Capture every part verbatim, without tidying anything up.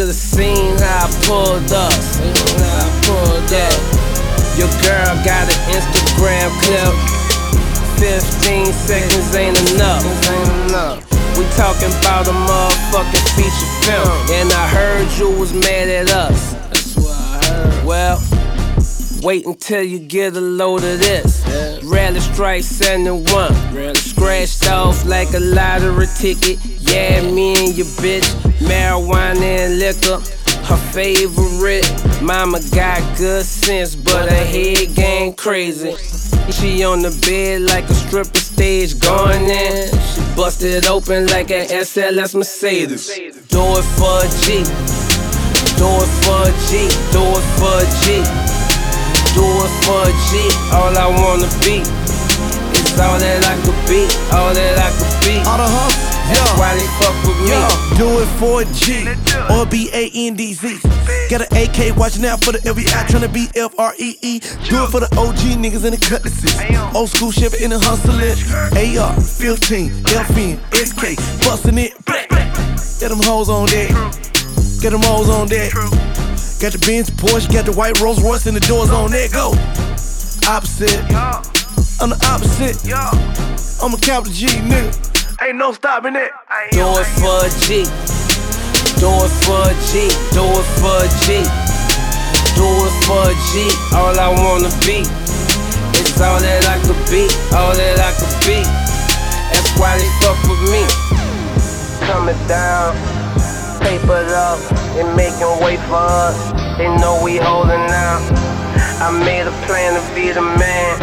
should've seen how I pulled up. How I pulled up. Your girl got an Instagram clip. Fifteen seconds ain't enough. Ain't enough. We talking about a motherfucking feature film, and I heard you was mad at us. That's what I heard. Well, wait until you get a load of this. Yeah. Rally Strike seventy-one, scratched off like a lottery ticket. Yeah, me and your bitch, marijuana and liquor, her favorite. Mama got good sense, but her head game crazy. She on the bed like a stripper stage going in. She busted open like an S L S Mercedes. Do it for a G, do it for a G, do it for a G, do it for a G. All I wanna be is all that I could be, all that I could be. All the hustle, that's yeah. why they fuck with me. Yeah. Do it for a G or B A N D Z. Got an A K watching out for the L V I, tryna be F R E E. Do it for the O G niggas in the cutlasses. Old school Chevy in the hustling. A R fifteen, F N, S K, bustin' it. Get them hoes on deck. Get them hoes on deck. Got the Benz, Porsche, got the white Rolls Royce, and the doors on that. Go. Opposite. I'm the opposite. I'm a capital G nigga. Ain't no stopping it. Do it for a G. Do it for a G. Do it for a G. Do it for a G. All I wanna be is all that I could be, all that I could be. That's why they fuck with me. Coming down, papered up, they making way for us. They know we holding out. I made a plan to be the man.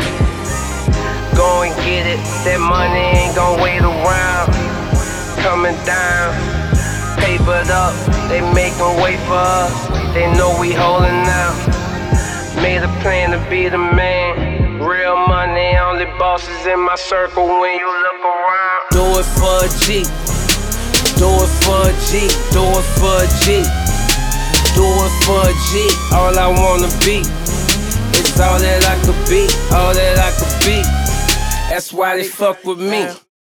Go and get it, that money ain't gon' wait around. Coming down, papered up, they making way for us. They know we holding out. Made a plan to be the man. Real money, only bosses in my circle when you look around. Do it for a G, do it for a G, do it for a G, do it for a G. All I wanna be is all that I could be, all that I could be. That's why they fuck with me.